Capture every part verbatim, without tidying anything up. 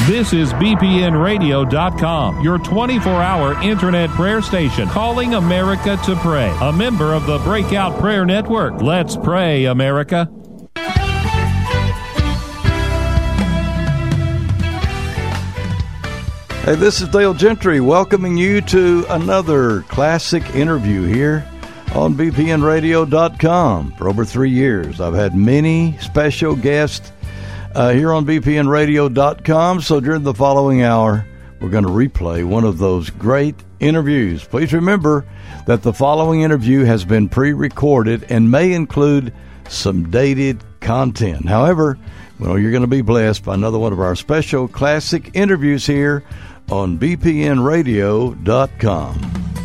This is B P N radio dot com, your twenty-four hour internet prayer station, calling America to pray. A member of the Breakout Prayer Network. Let's pray, America. Hey, this is Dale Gentry welcoming you to another classic interview here on B P N radio dot com. For over three years, I've had many special guests uh, here on B P N radio dot com. So during the following hour, we're going to replay one of those great interviews. Please remember that the following interview has been pre-recorded and may include some dated content. However, well, you're going to be blessed by another one of our special classic interviews here on B P N radio dot com.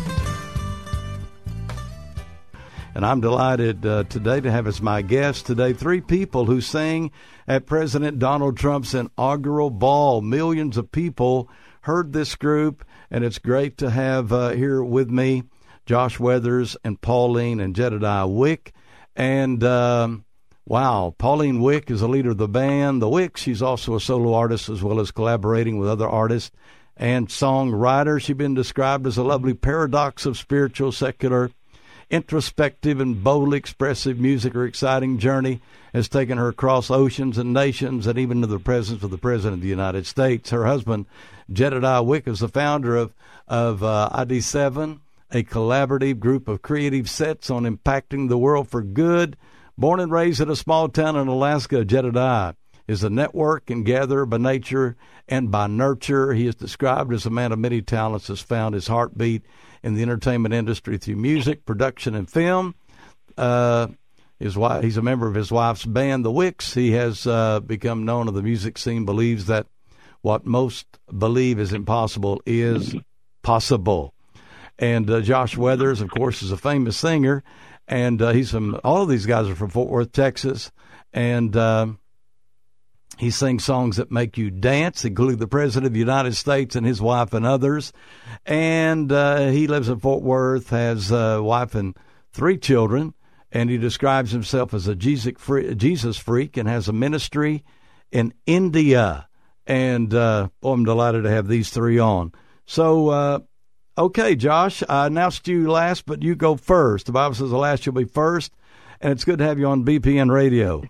And I'm delighted uh, today to have as my guests today three people who sang at President Donald Trump's inaugural ball. Millions of people heard this group, and it's great to have uh, here with me Josh Weathers and Pauline and Jedediah Wick. And um, wow, Pauline Wick is the leader of the band, the Wicks. She's also a solo artist as well as collaborating with other artists and songwriter. She's been described as a lovely paradox of spiritual, secular, introspective, and boldly expressive music. Her exciting journey has taken her across oceans and nations and even to the presence of the President of the United States. Her husband, Jedediah Wick, is the founder of, of uh, I D seven, a collaborative group of creative sets on impacting the world for good. Born and raised in a small town in Alaska, Jedediah is a network and gatherer by nature and by nurture. He is described as a man of many talents, has found his heartbeat in the entertainment industry through music, production, and film. Uh, his wife, he's a member of his wife's band, the Wicks. He has uh, become known in the music scene, believes that what most believe is impossible is possible. And uh, Josh Weathers, of course, is a famous singer, and uh, he's from, all of these guys are from Fort Worth, Texas, and um, he sings songs that make you dance, including the President of the United States and his wife and others. And uh, he lives in Fort Worth, has a wife and three children, and he describes himself as a Jesus freak and has a ministry in India. And uh, oh, I'm delighted to have these three on. So, uh, okay, Josh, I announced you last, but you go first. The Bible says the last you'll be first, and it's good to have you on B P N Radio.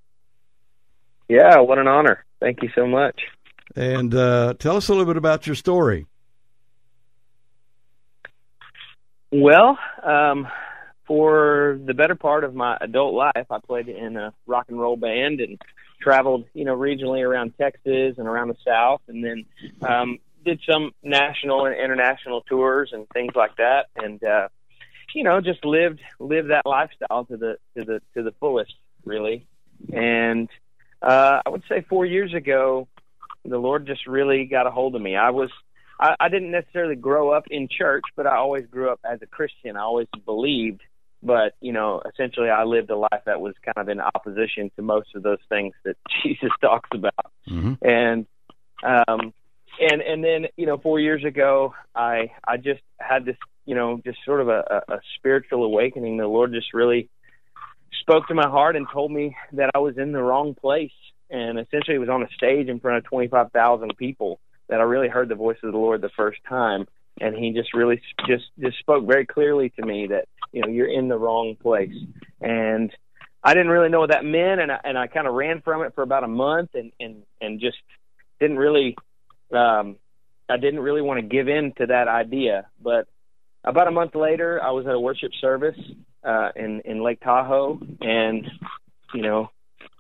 Yeah, what an honor. Thank you so much. And uh, tell us a little bit about your story. Well, um, for the better part of my adult life, I played in a rock and roll band and traveled, you know, regionally around Texas and around the South, and then um, did some national and international tours and things like that, and uh, you know, just lived lived that lifestyle to the to the to the fullest, really. And Uh, I would say four years ago, the Lord just really got a hold of me. I was, I, I didn't necessarily grow up in church, but I always grew up as a Christian. I always believed, but, you know, essentially I lived a life that was kind of in opposition to most of those things that Jesus talks about. Mm-hmm. And, um, and, and then, you know, four years ago, I, I just had this, you know, just sort of a, a spiritual awakening. The Lord just really spoke to my heart and told me that I was in the wrong place. And essentially it was on a stage in front of twenty-five thousand people that I really heard the voice of the Lord the first time. And he just really just, just spoke very clearly to me that, you know, you're in the wrong place. And I didn't really know what that meant. And I, and I kind of ran from it for about a month and, and, and just didn't really, um, I didn't really want to give in to that idea. But about a month later, I was at a worship service uh, in, in Lake Tahoe. And, you know,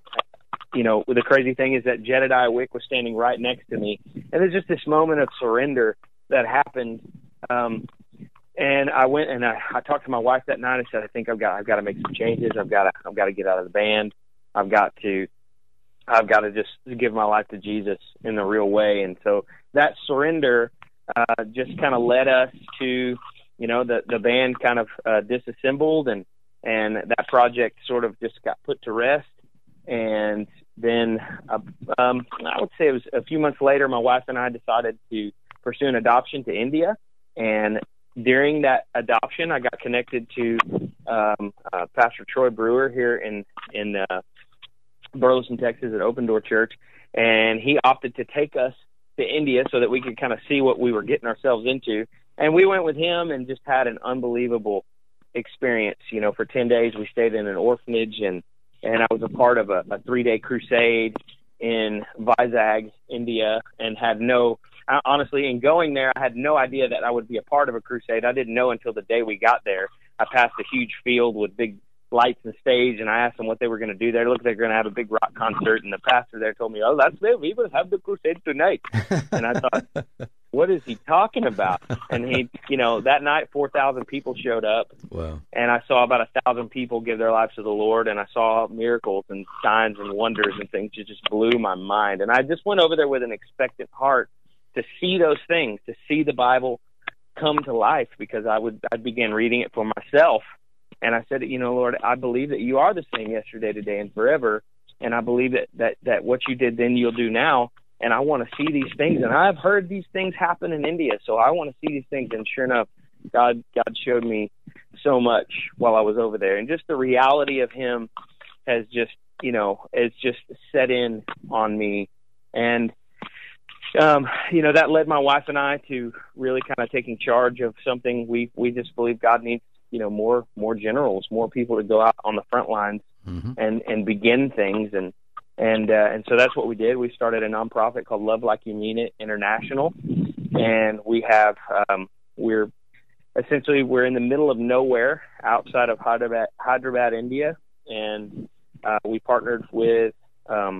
you know, the crazy thing is that Jedediah Wick was standing right next to me. And there's just this moment of surrender that happened. Um, and I went and I, I talked to my wife that night. I said, I think I've got, I've got to make some changes. I've got to, I've got to get out of the band. I've got to, I've got to just give my life to Jesus in the real way. And so that surrender uh, just kind of led us to, you know, the, the band kind of uh, disassembled and, and that project sort of just got put to rest. And then uh, um, I would say it was a few months later, my wife and I decided to pursue an adoption to India. And during that adoption, I got connected to um, uh, Pastor Troy Brewer here in, in uh, Burleson, Texas at Open Door Church. And he opted to take us to India so that we could kind of see what we were getting ourselves into. And we went with him and just had an unbelievable experience. You know, for ten days we stayed in an orphanage, and, and I was a part of a, a three-day crusade in Vizag, India, and had no, honestly, in going there, I had no idea that I would be a part of a crusade. I didn't know until the day we got there. I passed a huge field with big lights and stage, and I asked them what they were going to do there. It looked like they were going to have a big rock concert, and the pastor there told me, oh, that's it, we will have the crusade tonight. And I thought, what is he talking about? And he, you know, that night, four thousand people showed up. Wow. And I saw about a thousand people give their lives to the Lord, and I saw miracles and signs and wonders and things that just blew my mind. And I just went over there with an expectant heart to see those things, to see the Bible come to life, because I would, I began reading it for myself. And I said, you know, Lord, I believe that you are the same yesterday, today, and forever. And I believe that, that, that what you did then you'll do now. And I want to see these things. And I've heard these things happen in India, so I want to see these things. And sure enough, God God showed me so much while I was over there. And just the reality of him has just, you know, it's just set in on me. And, um, you know, that led my wife and I to really kind of taking charge of something. We, we just believe God needs, you know, more, more generals, more people to go out on the front lines mm-hmm. and, and begin things. And, and, uh, and so that's what we did. We started a nonprofit called Love Like You Mean It International. And we have, um, we're essentially, we're in the middle of nowhere outside of Hyderabad, Hyderabad, India. And, uh, we partnered with, um,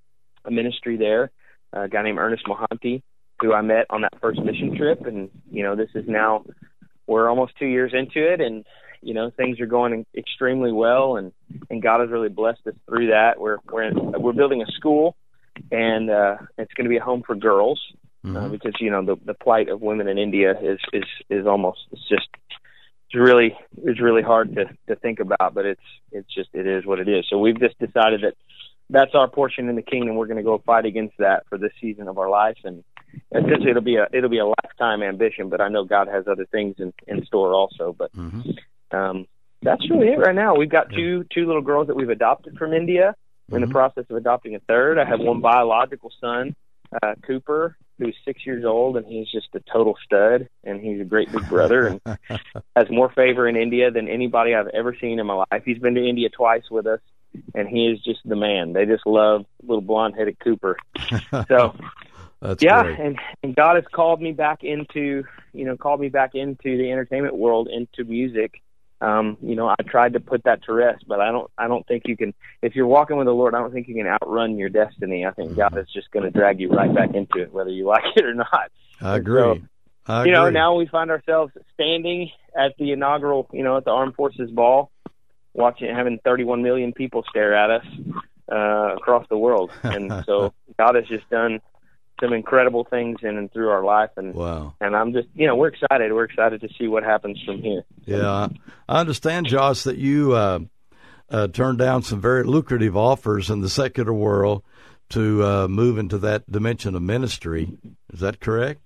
a ministry there, a guy named Ernest Mohanty, who I met on that first mission trip. And, you know, this is now, we're almost two years into it, and, you know, things are going extremely well, and, and God has really blessed us through that. We're, we're, in, we're building a school, and, uh, it's going to be a home for girls, mm-hmm. uh, because, you know, the, the plight of women in India is, is, is almost, it's just, it's really, it's really hard to, to think about, but it's, it's just, it is what it is. So we've just decided that that's our portion in the kingdom. We're going to go fight against that for this season of our life. And essentially it'll be a, it'll be a lifetime ambition, but I know God has other things in, in store also. But, mm-hmm. um, that's really it right now. We've got two, two little girls that we've adopted from India. We're mm-hmm. in the process of adopting a third. I have one biological son, uh, Cooper, who's six years old, and he's just a total stud, and he's a great big brother and has more favor in India than anybody I've ever seen in my life. He's been to India twice with us, and he is just the man. They just love little blonde-headed Cooper. So, That's yeah, great. and, and God has called me back into, you know, called me back into the entertainment world, into music. Um, you know, I tried to put that to rest, but I don't, I don't think you can, if you're walking with the Lord, I don't think you can outrun your destiny. I think God is just going to drag you right back into it, whether you like it or not. I agree. So, I you agree. know, now we find ourselves standing at the inaugural, you know, at the Armed Forces Ball, watching, having thirty-one million people stare at us, uh, across the world. And so God has just done some incredible things in and through our life, and wow. and I'm just, you know, we're excited. We're excited to see what happens from here. Yeah, I understand, Josh, that you uh, uh, turned down some very lucrative offers in the secular world to uh, move into that dimension of ministry. Is that correct?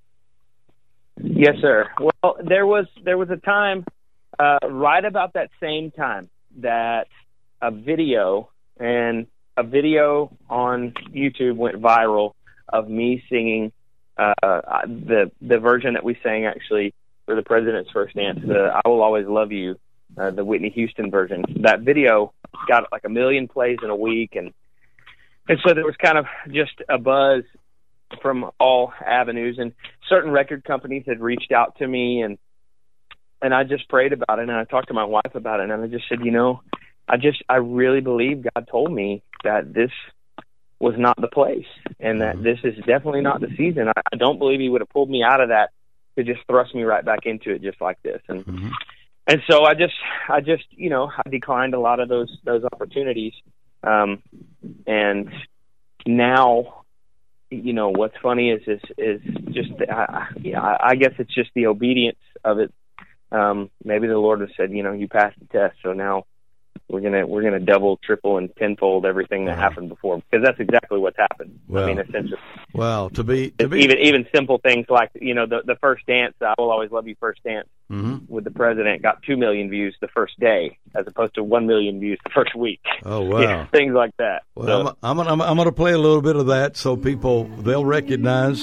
Yes, sir. Well, there was there was a time uh, right about that same time that a video and a video on YouTube went viral of me singing uh, the the version that we sang actually for the President's First Dance, the I Will Always Love You, uh, the Whitney Houston version. That video got like a million plays in a week, and and so there was kind of just a buzz from all avenues, and certain record companies had reached out to me, and and I just prayed about it, and I talked to my wife about it, and I just said, you know, I just I really believe God told me that this was not the place, and that this is definitely not the season. I, I don't believe he would have pulled me out of that to just thrust me right back into it just like this. And mm-hmm. and so I just, I just, you know, I declined a lot of those those opportunities. Um, and now, you know, what's funny is is, is just, I, I, I guess it's just the obedience of it. Um, maybe the Lord has said, you know, you passed the test, so now we're gonna we're gonna double, triple, and tenfold everything that Wow. happened before, because that's exactly what's happened. Well, I mean, essentially, well, to be to be even even simple things like, you know, the the first dance, I Will Always Love You first dance mm-hmm. with the president got two million views the first day, as opposed to one million views the first week. Oh wow, You know, things like that. Well, So, I'm, I'm, gonna, I'm going to play a little bit of that so people, they'll recognize.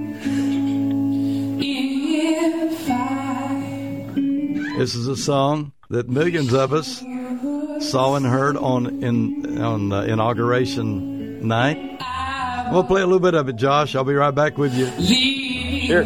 This is a song that millions of us saw and heard on in on uh, inauguration night. I'm going to play a little bit of it, Josh. I'll be right back with you. sure.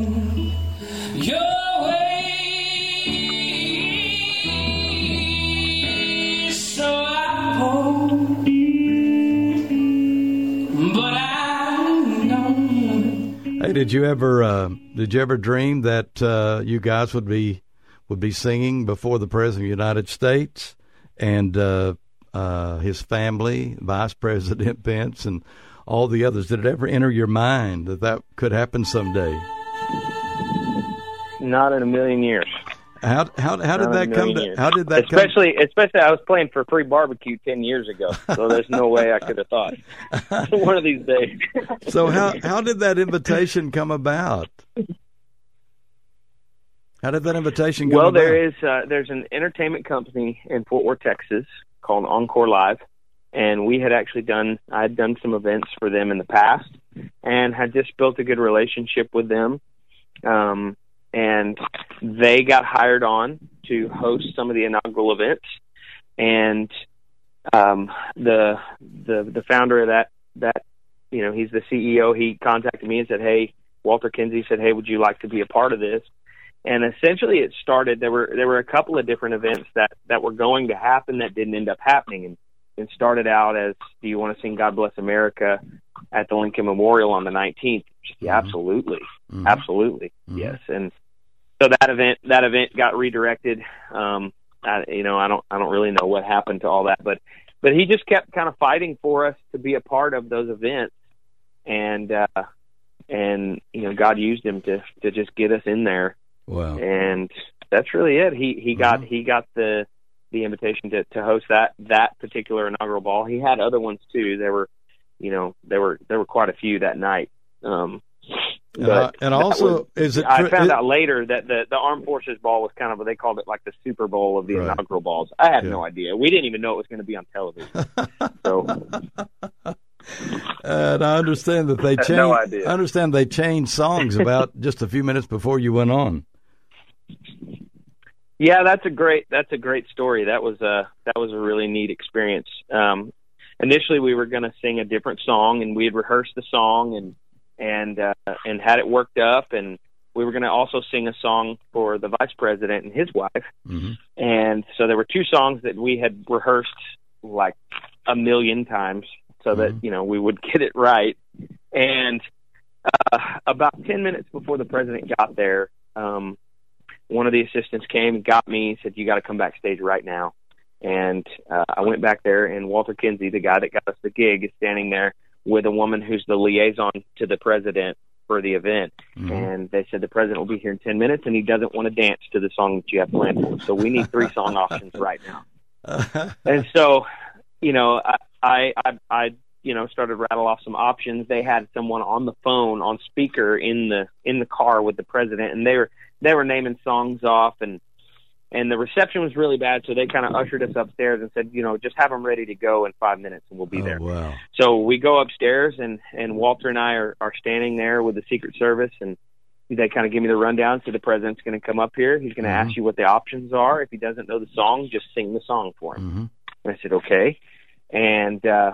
Hey, did you ever uh, did you ever dream that uh, you guys would be would be singing before the President of the United States and uh, uh, his family, Vice President Pence, and all the others? Did it ever enter your mind that that could happen someday? Not in a million years. How how how did Not that in a come million to? years. How did that especially, come? Especially, I was playing for free barbecue ten years ago, so there's no way I could have thought one of these days. So how how did that invitation come about? How did that invitation come well, about? Well, there is uh, there's an entertainment company in Fort Worth, Texas, called Encore Live, and we had actually done I had done some events for them in the past, and had just built a good relationship with them. Um, And they got hired on to host some of the inaugural events. And um, the the the founder of that that you know he's the C E O. He contacted me and said, "Hey, Walter Kinsey said, hey, would you like to be a part of this?" And essentially, it started. There were there were a couple of different events that, that were going to happen that didn't end up happening. And it started out as, "Do you want to sing God Bless America at the Lincoln Memorial on the nineteenth?" Yeah, Mm-hmm. absolutely, Mm-hmm. absolutely, Mm-hmm. yes. And so that event that event got redirected. Um, I, you know, I don't I don't really know what happened to all that, but but he just kept kind of fighting for us to be a part of those events, and uh, and you know, God used him to to just get us in there. Wow. And that's really it. He he got Mm-hmm. he got the the invitation to, to host that that particular inaugural ball. He had other ones too. There were, you know, there were there were quite a few that night. Um, And, I, but and also, was, is it? I found it, out later that the the Armed Forces Ball was kind of, they called it like the Super Bowl of the Right. inaugural balls. I had Yeah. no idea. We didn't even know it was going to be on television. So And I understand that they Had changed. no idea. I understand they changed songs about just a few minutes before you went on. yeah, that's a great that's a great story. That was a that was a really neat experience. Um, initially, we were going to sing a different song, and we had rehearsed the song and and uh, and had it worked up, and we were going to also sing a song for the vice president and his wife. Mm-hmm. And so there were two songs that we had rehearsed like a million times, so Mm-hmm. that, you know, we would get it right. And uh, about ten minutes before the president got there, um, one of the assistants came and got me and said, "You got to come backstage right now." And uh, I went back there, and Walter Kinsey, the guy that got us the gig, is standing there with a woman who's the liaison to the president for the event. Mm-hmm. And they said, "The president will be here in ten minutes, and he doesn't want to dance to the song that you have planned for him. So we need three song options right now." And so, you know, I, I, I, I, you know, started to rattle off some options. They had someone on the phone, on speaker in the in the car with the president, and they were they were naming songs off, and and the reception was really bad. So they kind of ushered us upstairs and said, you know, just have them ready to go in five minutes, and we'll be Oh, there. wow. So we go upstairs, and and Walter and I are, are standing there with the Secret Service, and they kind of give me the rundown. So the president's going to come up here. He's going to Mhm. ask you what the options are. If he doesn't know the song, just sing the song for him. Mm-hmm. And I said, okay. And, uh,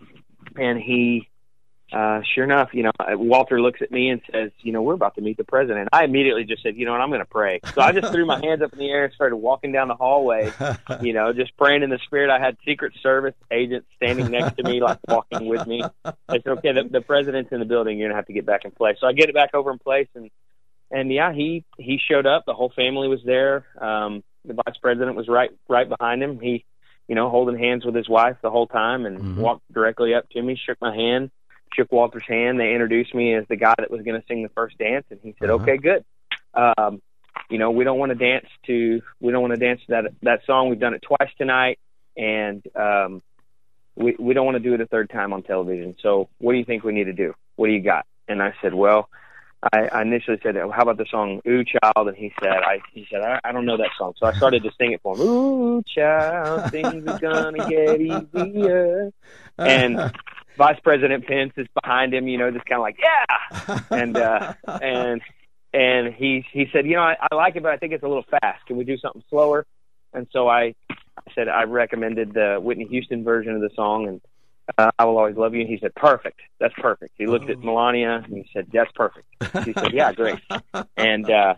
and he, uh, sure enough, you know, Walter looks at me and says, you know, we're about to meet the president. I immediately just said, you know what, I'm going to pray. So I just threw my hands up in the air and started walking down the hallway, you know, just praying in the spirit. I had Secret Service agents standing next to me, like walking with me. I said, okay, the, the president's in the building. You're going to have to get back in place. So I get it back over in place, and, and yeah, he, he showed up. The whole family was there. Um, the vice president was right, right behind him. He, you know, holding hands with his wife the whole time, and Mm-hmm. walked directly up to me, shook my hand, shook Walter's hand. They introduced me as the guy that was going to sing the first dance, and he said, Uh-huh. okay, good. Um, you know, we don't want to dance to, we don't want to dance to that, that song. We've done it twice tonight, and um, we we don't want to do it a third time on television. So what do you think we need to do? What do you got? And I said, well, I, I initially said, how about the song Ooh Child? And he said, I he said, I, I don't know that song. So I started to sing it for him. Ooh Child, things are gonna get easier. And Vice President Pence is behind him, you know, just kind of like, yeah. And uh, and and he he said, you know, I, I like it, but I think it's a little fast. Can we do something slower? And so I, I said I recommended the Whitney Houston version of the song, and uh, I Will Always Love You. And he said, perfect. That's perfect. He looked oh. at Melania, and he said, that's perfect. She said, yeah, great. And uh,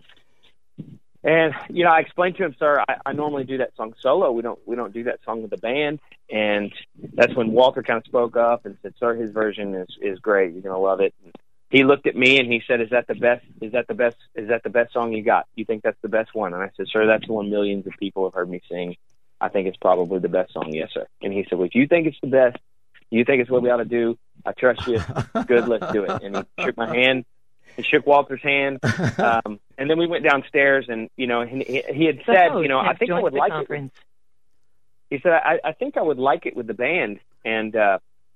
and you know, I explained to him, sir, I, I normally do that song solo. We don't we don't do that song with the band. And that's when Walter kind of spoke up and said, sir, his version is, is great. You're gonna love it. And he looked at me and he said, is that the best? Is that the best? Is that the best song you got? You think that's the best one? And I said, sir, that's the one millions of people have heard me sing. I think it's probably the best song. Yes, sir. And he said, well, if you think it's the best, you think it's what we ought to do, I trust you. Good, let's do it. And he shook my hand. He shook Walter's hand. Um, and then we went downstairs and, you know, he, he had said, you know, I think I would like it. He said, I, I think I would like it with the band. And, uh,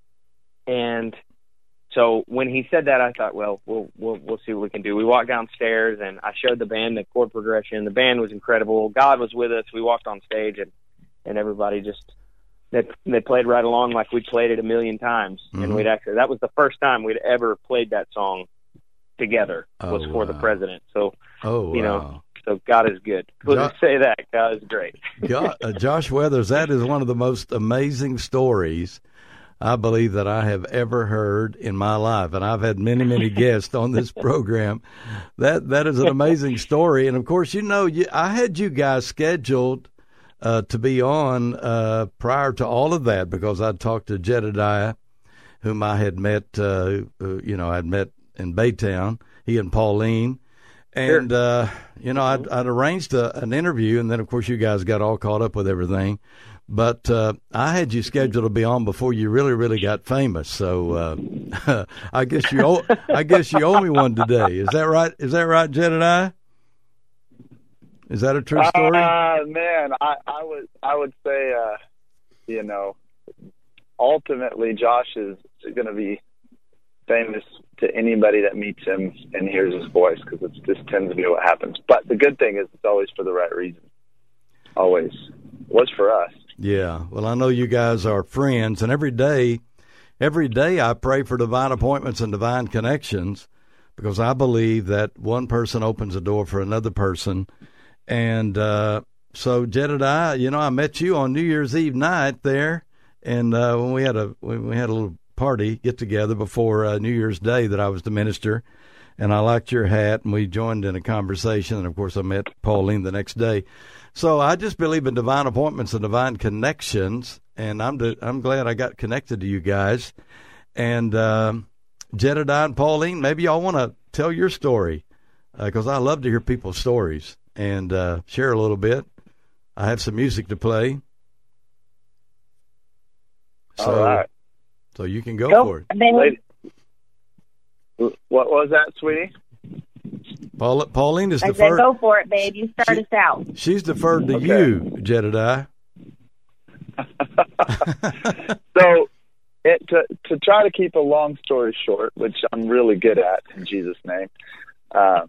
and so when he said that, I thought, well, we'll, we'll, we'll see what we can do. We walked downstairs and I showed the band the chord progression. The band was incredible. God was with us. We walked on stage and, and everybody just, They, they played right along like we'd played it a million times. Mm-hmm. And we'd actually, that was the first time we'd ever played that song together was oh, for wow. the president. So, oh, you know, wow. so God is good. We'll jo- just say that. God is great. God, uh, Josh Weathers, that is one of the most amazing stories I believe that I have ever heard in my life. And I've had many, many guests on this program. That That is an amazing story. And, of course, you know, you, I had you guys scheduled Uh, to be on uh, prior to all of that because I'd talked to Jedediah, whom I had met, uh, uh, you know, I'd met in Baytown, he and Pauline. And, sure. uh, you know, I'd, I'd arranged a, an interview, and then, of course, you guys got all caught up with everything. But uh, I had you scheduled to be on before you really, really got famous. So uh, I guess you owe, I guess you owe me one today. Is that right? Is that right, Jedediah? Is that a true story? Uh, man, I, I would I would say, uh, you know, ultimately Josh is going to be famous to anybody that meets him and hears his voice because it just tends to be what happens. But the good thing is it's always for the right reason. Always. Was for us. Yeah. Well, I know you guys are friends, and every day, every day I pray for divine appointments and divine connections because I believe that one person opens a door for another person. And uh, so, Jedediah, you know, I met you on New Year's Eve night there, and uh, when we had a when we had a little party get together before uh, New Year's Day that I was the minister, and I liked your hat, and we joined in a conversation, and of course I met Pauline the next day. So I just believe in divine appointments and divine connections, and I'm de- I'm glad I got connected to you guys. And uh, Jedediah and Pauline, maybe y'all want to tell your story because uh, I love to hear people's stories. And uh, share a little bit. I have some music to play. So, all right. So you can go, go for it. Lady. What was that, sweetie? Paul, Pauline is I deferred. said, go for it, babe. You start she, us out. She's deferred to okay. you, Jedediah. So, it, to, to try to keep a long story short, which I'm really good at in Jesus' name, um,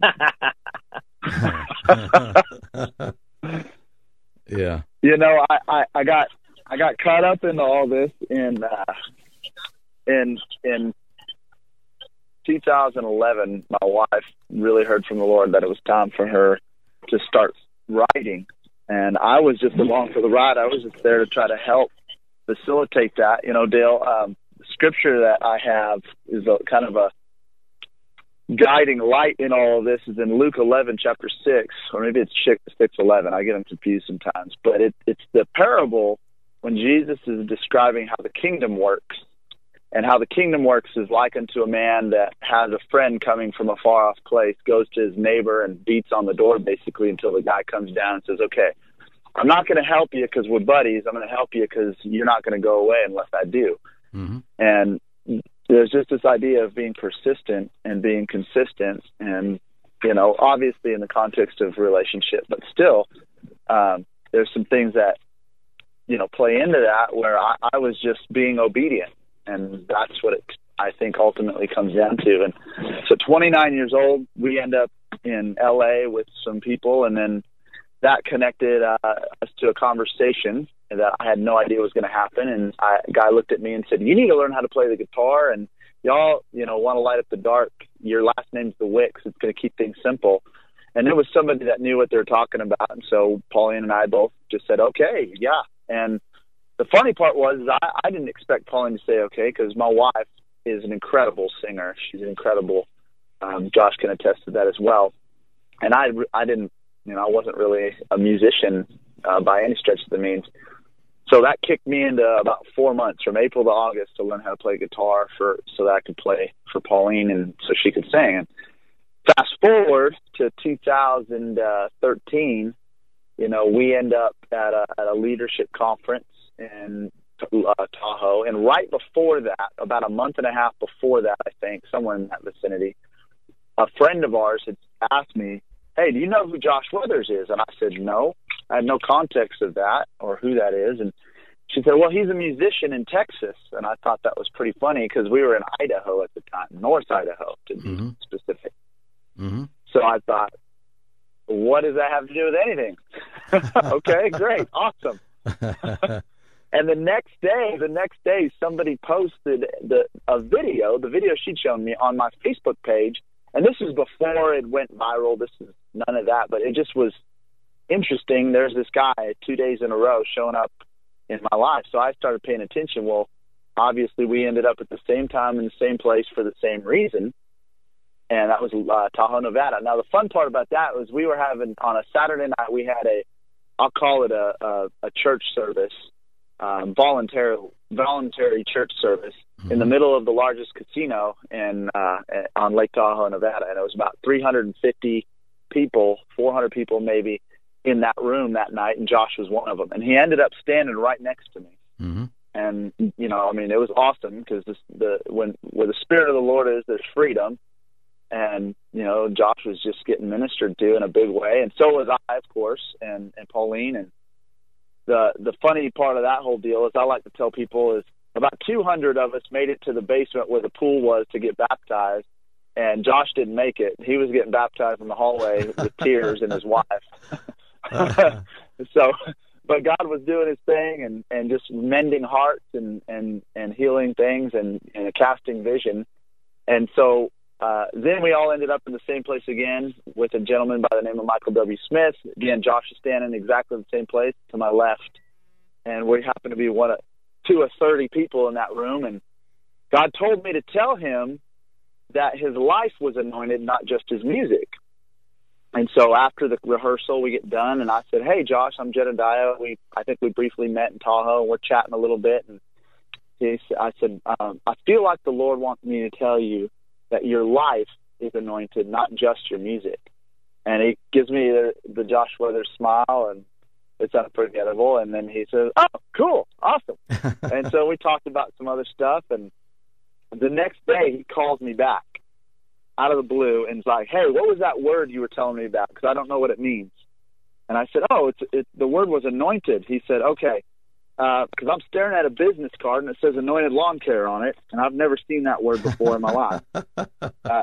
yeah. You know, I, I, I got I got caught up into all this in uh, in in two thousand eleven. My wife really heard from the Lord that it was time for her to start writing, and I was just along for the ride. I was just there to try to help facilitate that. You know, Dale, um, the scripture that I have is a kind of a guiding light in all of this is in Luke eleven, chapter six, or maybe it's six eleven. I get them confused sometimes. But it, it's the parable when Jesus is describing how the kingdom works. And how the kingdom works is likened to a man that has a friend coming from a far-off place, goes to his neighbor and beats on the door basically until the guy comes down and says, okay, I'm not going to help you because we're buddies. I'm going to help you because you're not going to go away unless I do. Mm-hmm. And there's just this idea of being persistent and being consistent and, you know, obviously in the context of relationship, but still um, there's some things that you know, play into that where I, I was just being obedient. And that's what it, I think, ultimately comes down to. And so twenty-nine years old, we end up in L A with some people, and then that connected uh, us to a conversation that I had no idea was going to happen. And I, a guy looked at me and said, you need to learn how to play the guitar, and y'all, you know, want to light up the dark. Your last name's the Wicks. It's going to keep things simple. And it was somebody that knew what they were talking about. And so Pauline and I both just said, okay, yeah. And the funny part was I, I didn't expect Pauline to say okay, because my wife is an incredible singer. She's an incredible, um, Josh can attest to that as well. And I, I didn't, you know, I wasn't really a musician uh, by any stretch of the means. So that kicked me into about four months from April to August to learn how to play guitar for so that I could play for Pauline and so she could sing. And fast forward to two thousand thirteen, you know, we end up at a, at a leadership conference in uh, Tahoe. And right before that, about a month and a half before that, I think, somewhere in that vicinity, a friend of ours had asked me, hey, do you know who Josh Weathers is? And I said, no, I had no context of that or who that is. And she said, well, he's a musician in Texas. And I thought that was pretty funny because we were in Idaho at the time, North Idaho to be mm-hmm. specific. Mm-hmm. So I thought, what does that have to do with anything? Okay, great, awesome. And the next day, the next day, somebody posted the a video, the video she'd shown me on my Facebook page. And this is before it went viral. This is none of that, but it just was interesting. There's this guy two days in a row showing up in my life. So I started paying attention. Well, obviously we ended up at the same time in the same place for the same reason. And that was uh, Tahoe, Nevada. Now, the fun part about that was we were having, on a Saturday night, we had a, I'll call it a, a, a church service, um, voluntary, voluntary church service mm-hmm. in the middle of the largest casino in uh, on Lake Tahoe, Nevada. And it was about three hundred fifty people, four hundred people maybe, in that room that night, and Josh was one of them. And he ended up standing right next to me. Mm-hmm. And, you know, I mean, it was awesome because the when where the Spirit of the Lord is, there's freedom. And, you know, Josh was just getting ministered to in a big way. And so was I, of course, and, and Pauline. And the the funny part of that whole deal is I like to tell people is about two hundred of us made it to the basement where the pool was to get baptized. And Josh didn't make it. He was getting baptized in the hallway with tears and his wife. So, but God was doing his thing and, and just mending hearts and, and, and healing things and, and casting vision. And so uh, then we all ended up in the same place again with a gentleman by the name of Michael W. Smith. Again, Josh is standing exactly the same place to my left. And we happened to be one of two of thirty people in that room. And God told me to tell him that his life was anointed, not just his music. And so after the rehearsal, we get done, and I said, hey, Josh, I'm Jedediah. We, I think we briefly met in Tahoe, and we're chatting a little bit. And he, I said, um, I feel like the Lord wants me to tell you that your life is anointed, not just your music. And he gives me the, the Josh Weathers smile, and it's unforgettable. And then he says, oh, cool, awesome. And so we talked about some other stuff, and the next day he calls me back out of the blue and is like, hey, what was that word you were telling me about? Because I don't know what it means. And I said, oh, it's it, the word was anointed. He said, okay, because uh, I'm staring at a business card and it says anointed lawn care on it, and I've never seen that word before in my life. Uh,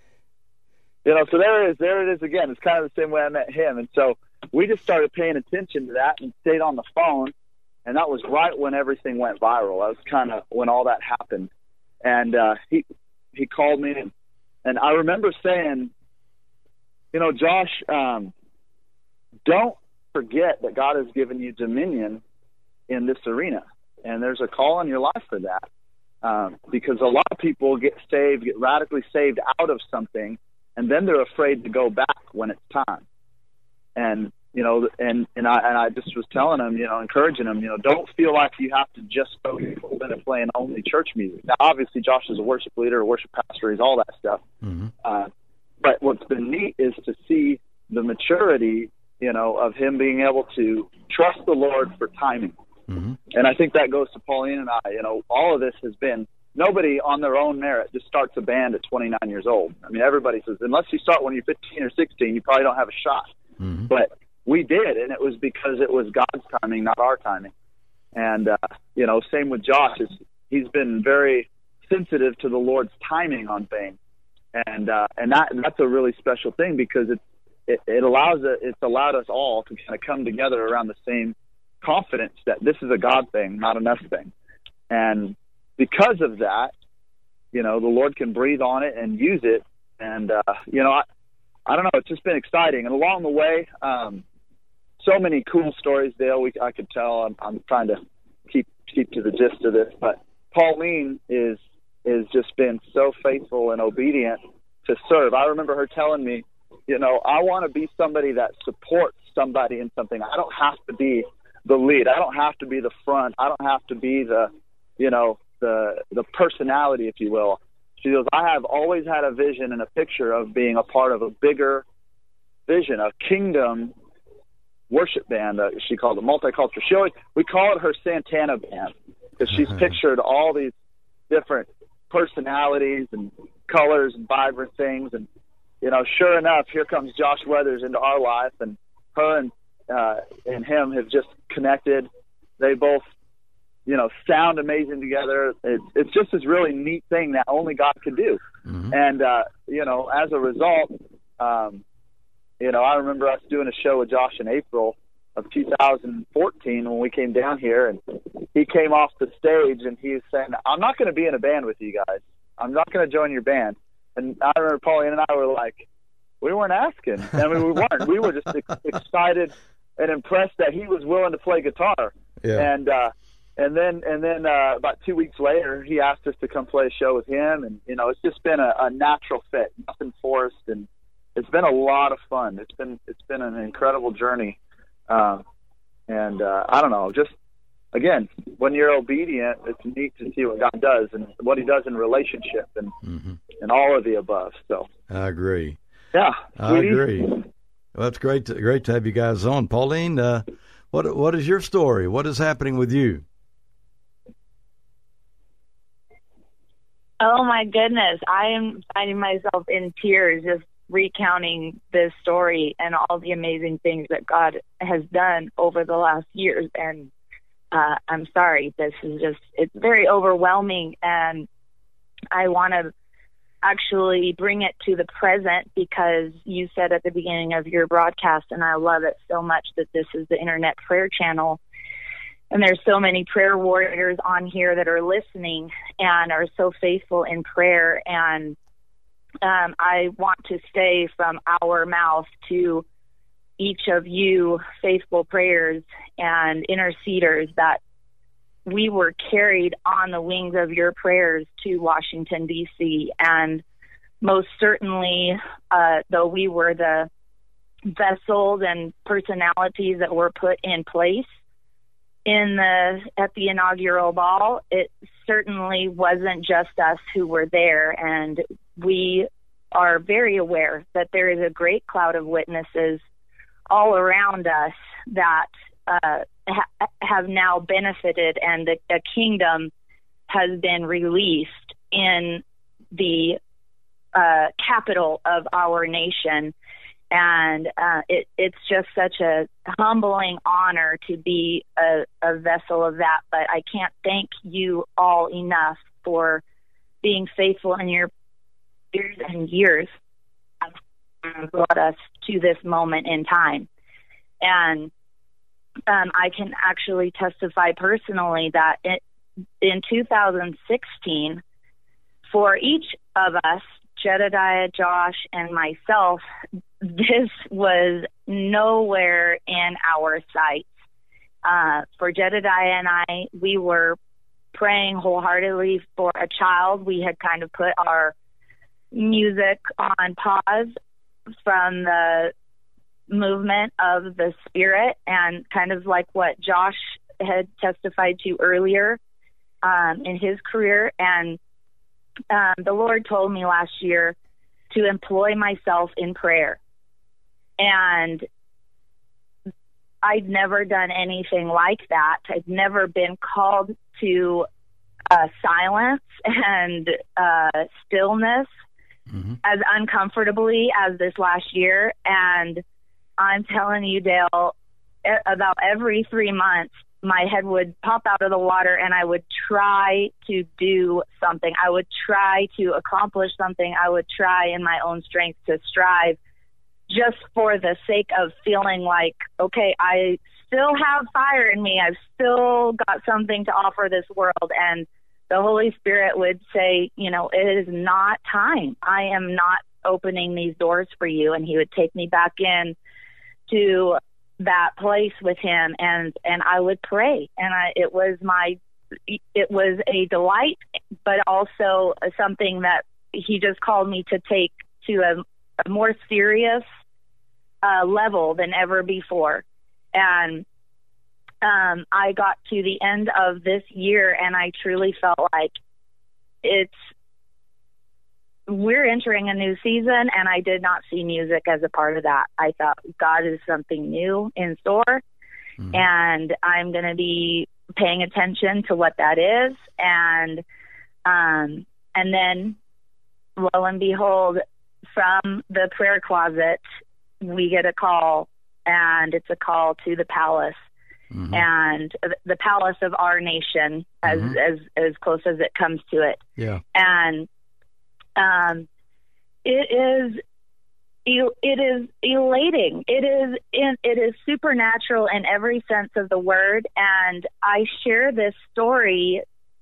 you know, so there it is. There it is again. It's kind of the same way I met him. And so we just started paying attention to that and stayed on the phone, and that was right when everything went viral. That was kind of when all that happened. And uh, he he called me, and, and I remember saying, you know, Josh, um, don't forget that God has given you dominion in this arena, and there's a call in your life for that, um, because a lot of people get saved, get radically saved out of something, and then they're afraid to go back when it's time. And you know, and and I and I just was telling them, you know, encouraging them, you know, don't feel like you have to just focus on playing only church music. Now, obviously, Josh is a worship leader, a worship pastor, he's all that stuff. Mm-hmm. Uh, but what's been neat is to see the maturity, you know, of him being able to trust the Lord for timing. Mm-hmm. And I think that goes to Pauline and I. You know, all of this has been, nobody on their own merit just starts a band at twenty-nine years old. I mean, everybody says, unless you start when you're fifteen or sixteen, you probably don't have a shot. Mm-hmm. But we did, and it was because it was God's timing, not our timing. And, uh, you know, same with Josh. Is he's been very sensitive to the Lord's timing on things. And uh, and that that's a really special thing because it, it, it allows it, it's allowed us all to kind of come together around the same confidence that this is a God thing, not an us thing. And because of that, you know, the Lord can breathe on it and use it. And, uh, you know, I, I don't know, it's just been exciting. And along the way, um, so many cool stories, Dale, we, I could tell. I'm, I'm trying to keep keep to the gist of this. But Pauline is is just been so faithful and obedient to serve. I remember her telling me, you know, I want to be somebody that supports somebody in something. I don't have to be the lead. I don't have to be the front. I don't have to be the, you know, the the personality, if you will. She goes, I have always had a vision and a picture of being a part of a bigger vision, a kingdom worship band. Uh, she called it multicultural. She always, we call it her Santana band because she's mm-hmm. pictured all these different personalities and colors and vibrant things. And, you know, sure enough, here comes Josh Weathers into our life, and her and, uh, and him have just connected. They both, you know, sound amazing together. It's, it's just this really neat thing that only God could do. Mm-hmm. And, uh, you know, as a result, um, you know, I remember us doing a show with Josh in April of two thousand fourteen when we came down here, and he came off the stage and he was saying, I'm not going to be in a band with you guys. I'm not going to join your band. And I remember Pauline and I were like, we weren't asking. I mean, we weren't. We were just ex- excited and impressed that he was willing to play guitar. Yeah. And, uh, And then, and then uh, about two weeks later, he asked us to come play a show with him, and you know, it's just been a, a natural fit, nothing forced, and it's been a lot of fun. It's been, it's been an incredible journey, uh, and uh, I don't know, just again, when you're obedient, it's neat to see what God does and what He does in relationship and mm-hmm. and all of the above. So I agree. Yeah, I sweetie. agree. Well, that's great. To, great to have you guys on, Pauline. Uh, what what is your story? What is happening with you? Oh, my goodness. I am finding myself in tears just recounting this story and all the amazing things that God has done over the last years. And uh, I'm sorry, this is just, it's very overwhelming. And I want to actually bring it to the present because you said at the beginning of your broadcast, and I love it so much, that this is the Internet Prayer Channel. And there's so many prayer warriors on here that are listening and are so faithful in prayer. And um, I want to say from our mouth to each of you faithful prayers and interceders that we were carried on the wings of your prayers to Washington, D C And most certainly, uh, though we were the vessels and personalities that were put in place in the at the inaugural ball, it certainly wasn't just us who were there, and we are very aware that there is a great cloud of witnesses all around us that uh, ha- have now benefited, and the, the kingdom has been released in the uh, capital of our nation. And uh, it, it's just such a humbling honor to be a, a vessel of that. But I can't thank you all enough for being faithful in your years and years have brought us to this moment in time. And um, I can actually testify personally that it, in two thousand sixteen, for each of us, Jedediah, Josh, and myself, this was nowhere in our sights. Uh, for Jedediah and I, we were praying wholeheartedly for a child. We had kind of put our music on pause from the movement of the Spirit, and kind of like what Josh had testified to earlier um, in his career. And Um, the Lord told me last year to employ myself in prayer. And I'd never done anything like that. I'd never been called to uh, silence and uh, stillness mm-hmm. as uncomfortably as this last year. And I'm telling you, Dale, about every three months, my head would pop out of the water and I would try to do something. I would try to accomplish something. I would try in my own strength to strive just for the sake of feeling like, okay, I still have fire in me. I've still got something to offer this world. And the Holy Spirit would say, you know, it is not time. I am not opening these doors for you. And he would take me back in to that place with him, and and I would pray, and I it was my it was a delight, but also something that he just called me to take to a, a more serious uh, level than ever before. And um, I got to the end of this year, and I truly felt like it's we're entering a new season, and I did not see music as a part of that. I thought God is something new in store, mm-hmm. and I'm going to be paying attention to what that is. And um, and then, lo and behold, from the prayer closet, we get a call, and it's a call to the palace, mm-hmm. and the palace of our nation, as, mm-hmm. as as close as it comes to it. Yeah, and. Um, it is, it is elating. It is, it is supernatural in every sense of the word. And I share this story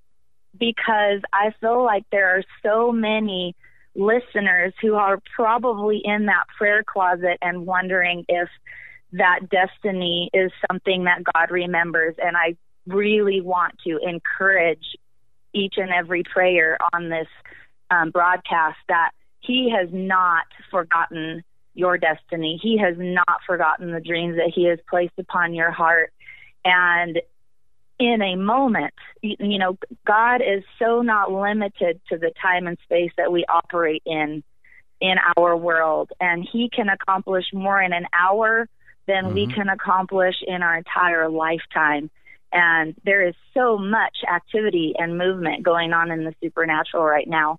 because I feel like there are so many listeners who are probably in that prayer closet and wondering if that destiny is something that God remembers. And I really want to encourage each and every prayer on this Um, broadcast that he has not forgotten your destiny. He has not forgotten the dreams that he has placed upon your heart. And in a moment, you, you know, God is so not limited to the time and space that we operate in, in our world. And he can accomplish more in an hour than mm-hmm. we can accomplish in our entire lifetime. And there is so much activity and movement going on in the supernatural right now.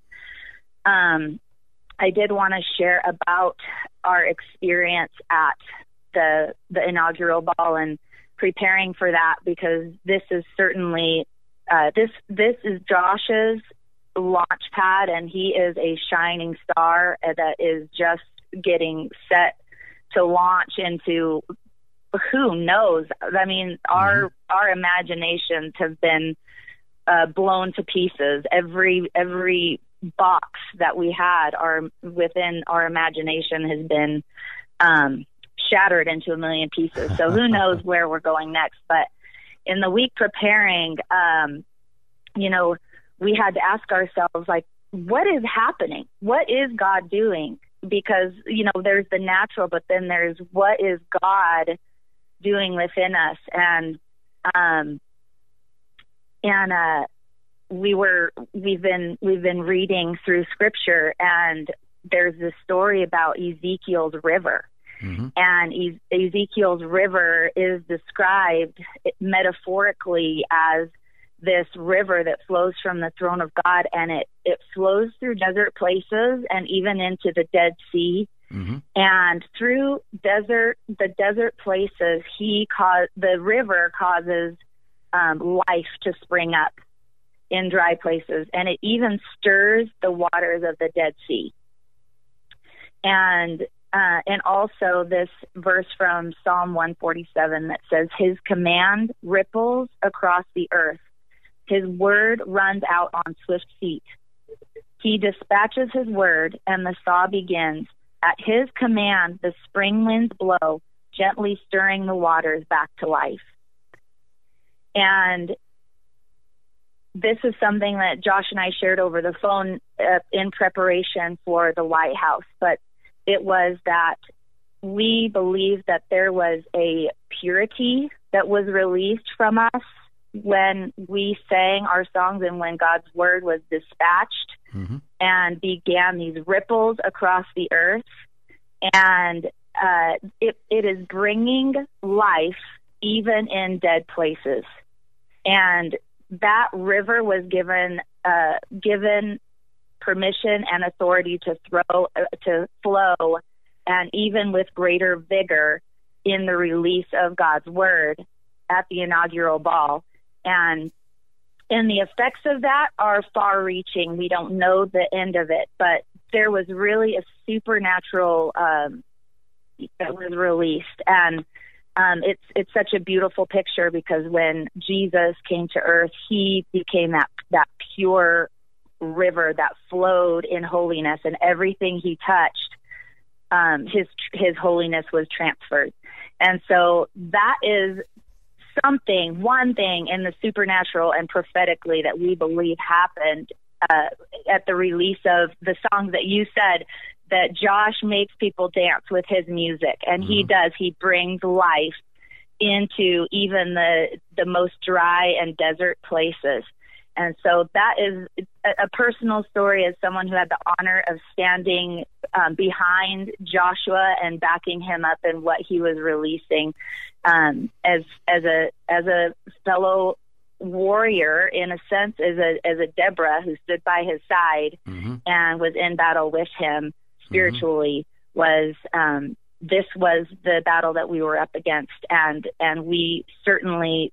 Um, I did want to share about our experience at the the inaugural ball and preparing for that, because this is certainly uh, this this is Josh's launch pad, and he is a shining star that is just getting set to launch into who knows. I mean, our mm-hmm. our imaginations have been uh, blown to pieces. Every every box that we had our within our imagination has been um, shattered into a million pieces. So who knows where we're going next? But in the week preparing, um, you know, we had to ask ourselves, like, what is happening? What is God doing? Because, you know, there's the natural, but then there's what is God doing within us? And um, and uh, we were we've been we've been reading through Scripture, and there's this story about Ezekiel's river. Mm-hmm. And e- Ezekiel's river is described metaphorically as this river that flows from the throne of God, and it, it flows through desert places and even into the Dead Sea. Mm-hmm. And through desert, the desert places, he caused the river causes um, life to spring up in dry places, and it even stirs the waters of the Dead Sea. And uh, and also this verse from Psalm one forty-seven that says, "His command ripples across the earth. His word runs out on swift feet. He dispatches his word, and the thaw begins. At his command, the spring winds blow, gently stirring the waters back to life." And this is something that Josh and I shared over the phone uh, in preparation for the Lighthouse. But it was that we believed that there was a purity that was released from us when we sang our songs and when God's word was dispatched mm-hmm. and began these ripples across the earth. And uh, it, it is bringing life even in dead places. And that river was given uh, given permission and authority to throw uh, to flow, and even with greater vigor in the release of God's word. at the inaugural ball. And and the effects of that are far-reaching. We don't know the end of it, but there was really a supernatural um, that was released. And um, it's it's such a beautiful picture, because when Jesus came to earth, he became that, that pure river that flowed in holiness, and everything he touched, um, his his holiness was transferred. And so that is something, one thing in the supernatural and prophetically that we believe happened uh, at the release of the songs that you said, that Josh makes people dance with his music, and mm-hmm. he does. He brings life into even the the most dry and desert places. And so that is a, a personal story as someone who had the honor of standing um, behind Joshua and backing him up in what he was releasing, um, as as a as a fellow warrior, in a sense, as a as a Deborah who stood by his side mm-hmm. and was in battle with him spiritually. Mm-hmm. Was um, this was the battle that we were up against, and and we certainly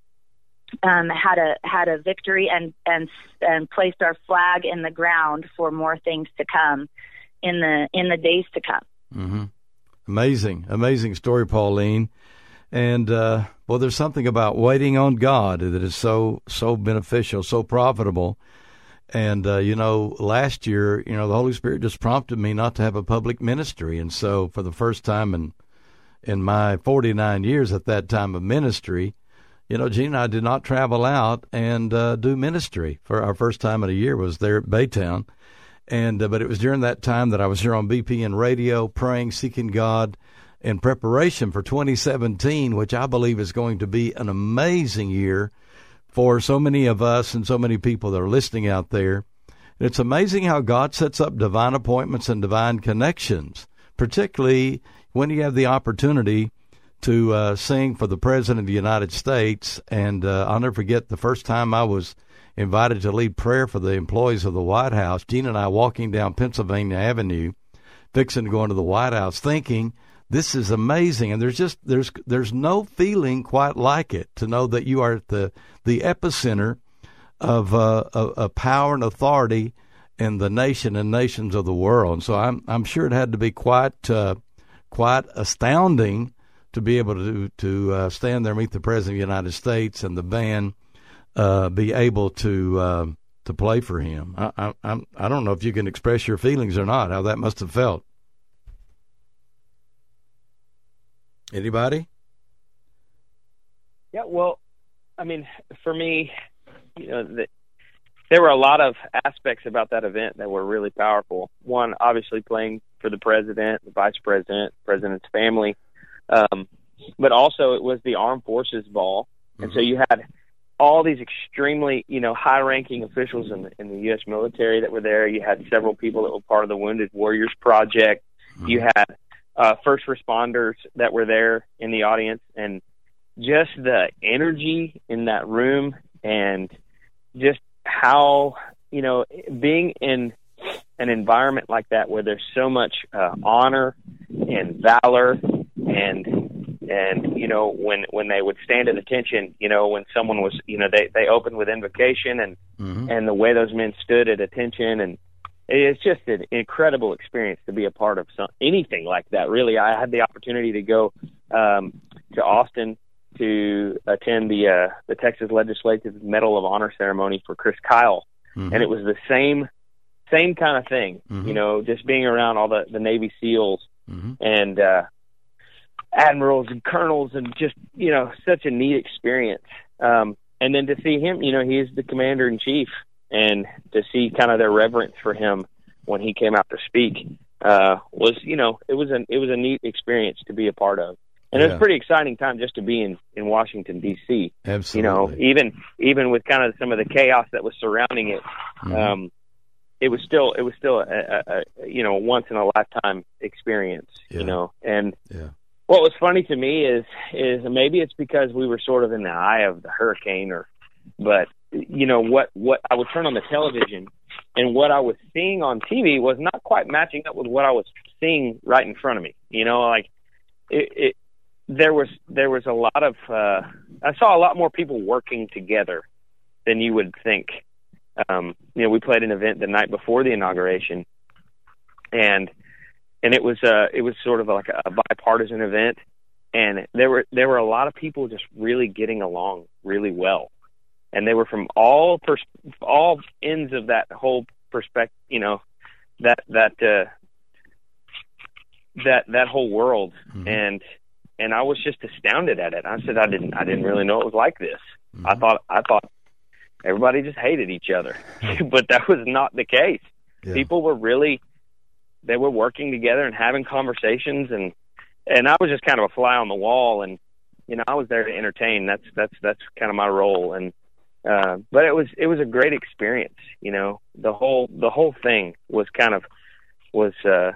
Um, had a had a victory and, and and placed our flag in the ground for more things to come in the in the days to come. Mm-hmm. Amazing, amazing story, Pauline. And uh, well, there's something about waiting on God that is so so beneficial, so profitable. And uh, you know, last year, you know, the Holy Spirit just prompted me not to have a public ministry, and so for the first time in in my forty-nine years at that time of ministry, you know, Gene and I did not travel out and uh, do ministry. For our first time in a year was there at Baytown. And uh, but it was during that time that I was here on B P N Radio praying, seeking God in preparation for twenty seventeen, which I believe is going to be an amazing year for so many of us and so many people that are listening out there. And it's amazing how God sets up divine appointments and divine connections, particularly when you have the opportunity to uh, sing for the President of the United States. And uh, I'll never forget the first time I was invited to lead prayer for the employees of the White House. Gene and I walking down Pennsylvania Avenue, fixing to go into the White House, thinking, this is amazing. And there's just there's there's no feeling quite like it, to know that you are at the, the epicenter of, uh, of, of power and authority in the nation and nations of the world. And so I'm I'm sure it had to be quite uh, quite astounding to be able to to uh, stand there and meet the President of the United States and the band uh, be able to uh, to play for him. I, I I'm I don't know if you can express your feelings or not, how that must have felt. Anybody? Yeah, well, I mean, for me, you know, the, there were a lot of aspects about that event that were really powerful. One, obviously playing for the President, the Vice President, President's family. Um, but also it was the Armed Forces Ball. And mm-hmm. so you had all these extremely, you know, high-ranking officials in the, in the U S military that were there. You had several people that were part of the Wounded Warriors Project. Mm-hmm. You had uh, first responders that were there in the audience. And just the energy in that room, and just how, you know, being in an environment like that where there's so much uh, honor and valor. And, and, you know, when, when they would stand at attention, you know, when someone was, you know, they, they opened with invocation, and, mm-hmm. and the way those men stood at attention. And it's just an incredible experience to be a part of some, anything like that. Really, I had the opportunity to go um, to Austin to attend the, uh, the Texas Legislative Medal of Honor ceremony for Chris Kyle. Mm-hmm. And it was the same, same kind of thing, mm-hmm. you know, just being around all the, the Navy SEALs mm-hmm. and, uh, admirals and colonels, and just, you know, such a neat experience. Um, and then to see him, you know, he is the commander in chief, and to see kind of their reverence for him when he came out to speak uh, was, you know, it was an it was a neat experience to be a part of. And yeah. It was a pretty exciting time just to be in, in Washington, D C. Absolutely. You know, even even with kind of some of the chaos that was surrounding it, mm-hmm. um, it was still it was still a, a, a you know, once in a lifetime experience. Yeah. You know, and. Yeah. What was funny to me is, is maybe it's because we were sort of in the eye of the hurricane, or, but you know, what, what I would turn on the television, and what I was seeing on T V was not quite matching up with what I was seeing right in front of me. You know, like it, it there was there was a lot of uh, I saw a lot more people working together than you would think. Um, you know, we played an event the night before the inauguration, and and it was uh it was sort of like a bipartisan event, and there were there were a lot of people just really getting along really well, and they were from all pers- all ends of that whole perspective. You know, that that uh, that that whole world, mm-hmm. and and I was just astounded at it. I said I didn't I didn't really know it was like this. Mm-hmm. I thought I thought. Everybody just hated each other, but that was not the case. Yeah. People were really, they were working together and having conversations, and and I was just kind of a fly on the wall, and you know I was there to entertain. That's that's that's kind of my role, and uh, but it was it was a great experience. You know, the whole the whole thing was kind of was uh,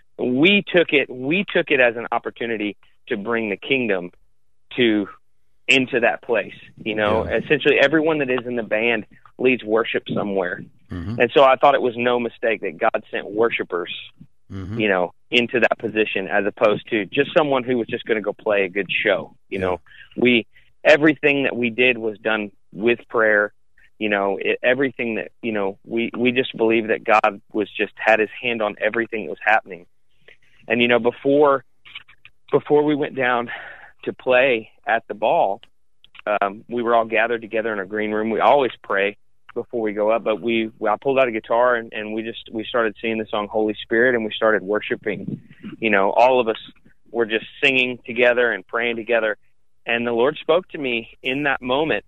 we took it we took it as an opportunity to bring the kingdom to. Into that place, you know, yeah. Essentially everyone that is in the band leads worship somewhere. Mm-hmm. And so I thought it was no mistake that God sent worshipers, mm-hmm. you know, into that position as opposed to just someone who was just going to go play a good show. You yeah. know, we, everything that we did was done with prayer, you know, it, everything that, you know, we, we just believe that God was just had his hand on everything that was happening. And, you know, before, before we went down to play at the ball, um, we were all gathered together in a green room. We always pray before we go up, but we, I pulled out a guitar and, and we just, we started singing the song Holy Spirit, and we started worshiping. You know, all of us were just singing together and praying together. And the Lord spoke to me in that moment.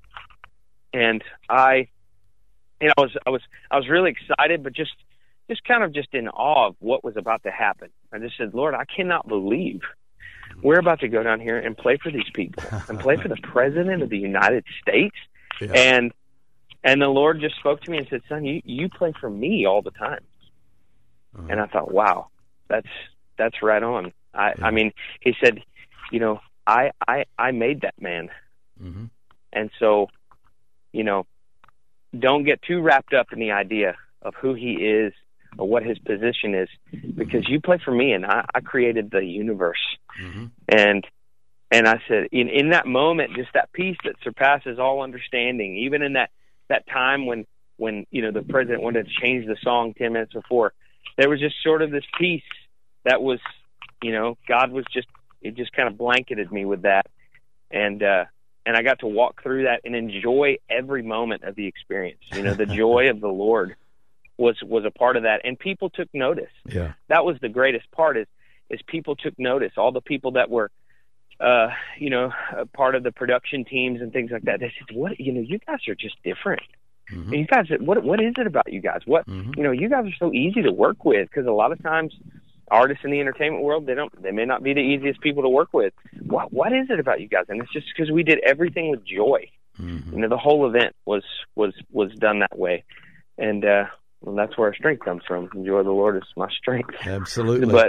And I, you know, I was, I was, I was really excited, but just, just kind of just in awe of what was about to happen. I just said, Lord, I cannot believe we're about to go down here and play for these people and play for the President of the United States. Yeah. And and the Lord just spoke to me and said, son, you, you play for me all the time. Uh-huh. And I thought, wow, that's that's right on. I, yeah. I mean, he said, you know, I I, I made that man. Mm-hmm. And so, you know, don't get too wrapped up in the idea of who he is or what his position is, because you play for me and I, I created the universe. Mm-hmm. And and I said, in, in that moment, just that peace that surpasses all understanding, even in that, that time when, when, you know, the president wanted to change the song ten minutes before, there was just sort of this peace that was, you know, God was just, it just kind of blanketed me with that. And, uh, and I got to walk through that and enjoy every moment of the experience. You know, the joy of the Lord was was a part of that, and people took notice. Yeah, that was the greatest part. Is is people took notice. All the people that were, uh, you know, a part of the production teams and things like that. They said, "What? You know, you guys are just different. Mm-hmm. You guys, what what is it about you guys? What mm-hmm. you know, you guys are so easy to work with." Because a lot of times, artists in the entertainment world, they don't, they may not be the easiest people to work with. What what is it about you guys? And it's just because we did everything with joy. Mm-hmm. You know, the whole event was was was done that way, and. uh Well, that's where our strength comes from. The joy of the Lord is my strength. Absolutely. But,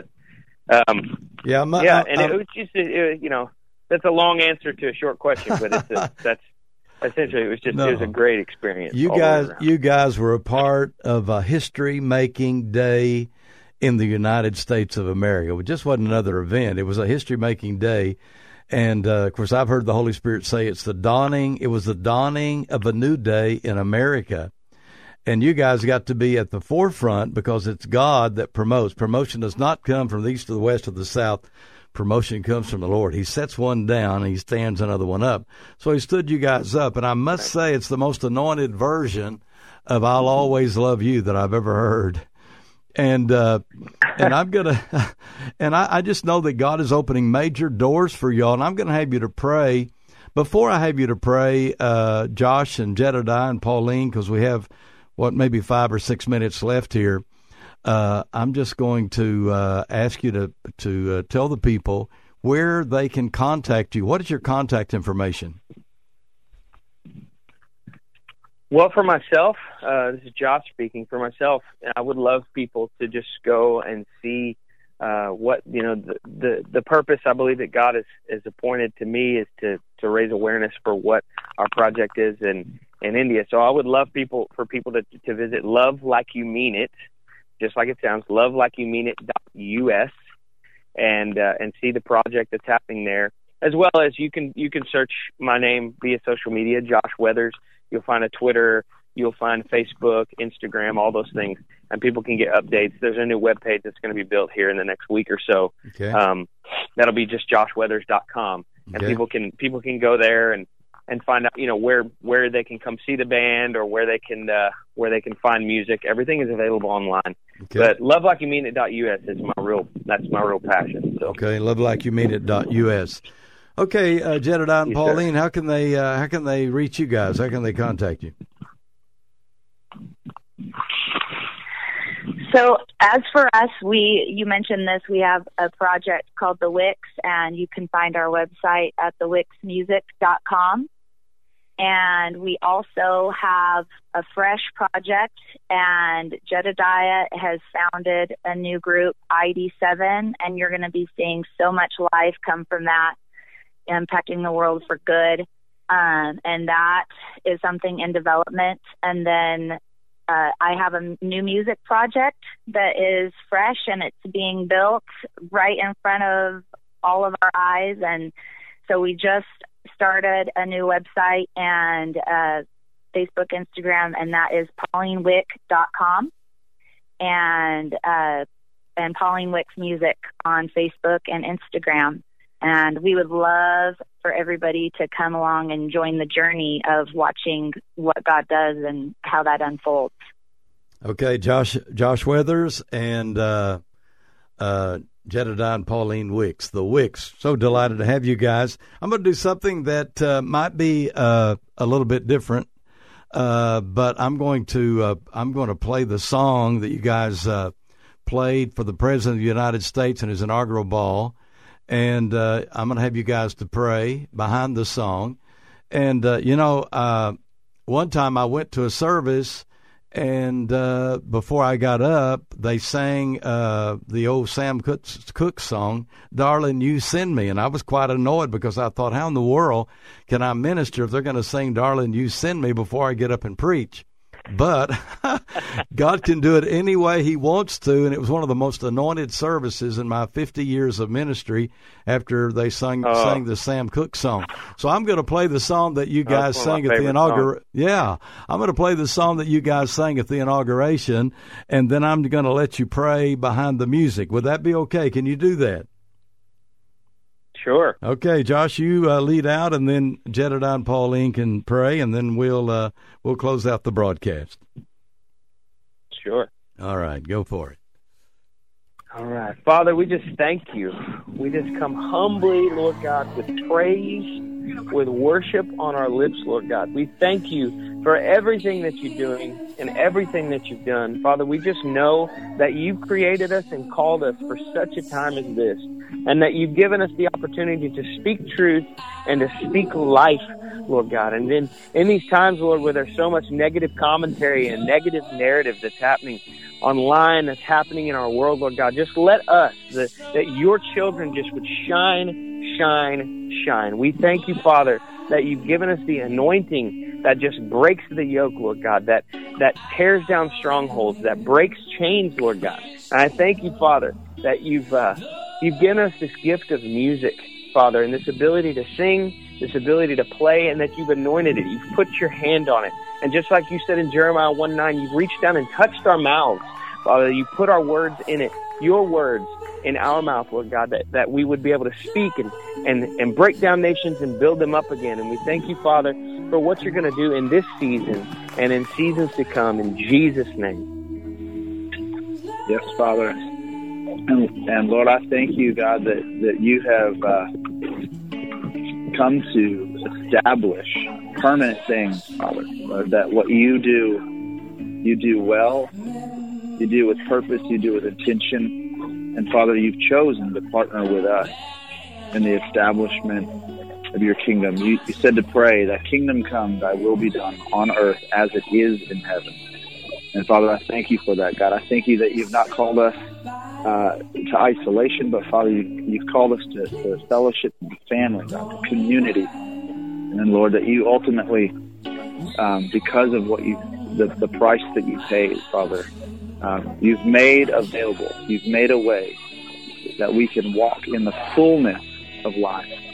um, yeah, my, yeah, I, and I, it was just, it, you know, that's a long answer to a short question, but it's a, that's essentially it was just no. it was a great experience. You guys, you guys were a part of a history-making day in the United States of America. It just wasn't another event; it was a history-making day. And uh, of course, I've heard the Holy Spirit say it's the dawning. It was the dawning of a new day in America. And you guys got to be at the forefront because it's God that promotes. Promotion does not come from the east to the west or the south. Promotion comes from the Lord. He sets one down and he stands another one up. So he stood you guys up. And I must say it's the most anointed version of I'll Always Love You that I've ever heard. And uh, and I'm going to, and I, I just know that God is opening major doors for y'all. And I'm going to have you to pray. Before I have you to pray, uh, Josh and Jedediah and Pauline, because we have, what, maybe five or six minutes left here, uh, I'm just going to uh, ask you to to uh, tell the people where they can contact you. What is your contact information? Well, for myself, uh, this is Josh speaking. For myself, I would love people to just go and see uh, what, you know, the, the, the purpose I believe that God has, has appointed to me is to, to raise awareness for what our project is in, in India. So I would love people for people to, to visit Love Like You Mean It, just like it sounds, love like you mean it dot U S, and, uh, and see the project that's happening there. as well as you can you can search my name via social media, Josh Weathers. You'll find a Twitter, you'll find Facebook, Instagram, all those things, and people can get updates. There's a new webpage that's going to be built here in the next week or so. Okay. Um, that'll be just josh weathers dot com, and Okay. people can people can go there and, and find out, you know, where where they can come see the band or where they can uh, where they can find music. Everything is available online. Okay. But love like you mean it dot U S is my real that's my real passion. So. Okay, love like you mean it dot U S. Okay, uh, Jedediah and Yes, Pauline, how can they uh, how can they reach you guys? How can they contact you? So as for us, we you mentioned this, we have a project called The Wicks, and you can find our website at the wicks music dot com. And we also have a fresh project, and Jedediah has founded a new group, I D seven, and you're going to be seeing so much life come from that, impacting the world for good. Um, and that is something in development. And then uh, I have a new music project that is fresh, and it's being built right in front of all of our eyes. And so we just started a new website and uh, Facebook, Instagram, and that is pauline wick dot com, and uh, and Pauline Wicks Music on Facebook and Instagram. And we would love for everybody to come along and join the journey of watching what God does and how that unfolds. Okay, Josh Josh Weathers and uh, uh, Jedediah and Pauline Wicks, the Wicks. So delighted to have you guys. I'm going to do something that uh, might be uh, a little bit different, uh, but I'm going to uh, I'm going to play the song that you guys uh, played for the President of the United States in his inaugural ball. And uh, I'm going to have you guys to pray behind the song. And, uh, you know, uh, one time I went to a service, and uh, before I got up, they sang uh, the old Sam Cooke song, Darling, You Send Me. And I was quite annoyed because I thought, how in the world can I minister if they're going to sing Darling, You Send Me before I get up and preach? But God can do it any way he wants to, and it was one of the most anointed services in my fifty years of ministry after they sung, oh. sang the Sam Cooke song. So I'm going to play the song that you guys oh, sang at the inauguration. Yeah, I'm going to play the song that you guys sang at the inauguration, and then I'm going to let you pray behind the music. Would that be okay? Can you do that? Sure. Okay, Josh, you uh, lead out, and then Jedediah and Pauline can pray, and then we'll uh, we'll close out the broadcast. Sure. All right, go for it. All right. Father, we just thank you. We just come humbly, Lord God, with praise, with worship on our lips, Lord God. We thank you for everything that you're doing and everything that you've done. Father, we just know that you've created us and called us for such a time as this, and that you've given us the opportunity to speak truth and to speak life, Lord God. And then in these times, Lord, where there's so much negative commentary and negative narrative that's happening online, that's happening in our world, Lord God, just let us, the, that your children just would shine, shine, shine. We thank you, Father, that you've given us the anointing that just breaks the yoke, Lord God, that, that tears down strongholds, that breaks chains, Lord God. And I thank you, Father, that you've, uh, you've given us this gift of music, Father, and this ability to sing, this ability to play, and that you've anointed it. You've put your hand on it. And just like you said in Jeremiah one nine, you've reached down and touched our mouths, Father. You put our words in it, your words in our mouth, Lord God, that, that we would be able to speak and, and, and break down nations and build them up again. And we thank you, Father, for what you're going to do in this season and in seasons to come, in Jesus' name. Yes, Father. And, and Lord, I thank you, God, that, that you have uh, come to establish permanent things, Father, Lord, that what you do, you do well, you do with purpose, you do with intention. And Father, you've chosen to partner with us in the establishment of your kingdom. You, you said to pray, that kingdom come, thy will be done on earth as it is in heaven. And Father, I thank you for that, God. I thank you that you've not called us uh, to isolation, but Father, you, you've called us to, to fellowship and family, God, to community. And then, Lord, that you ultimately, um, because of what you, the, the price that you paid, Father, um, you've made available, you've made a way that we can walk in the fullness of life.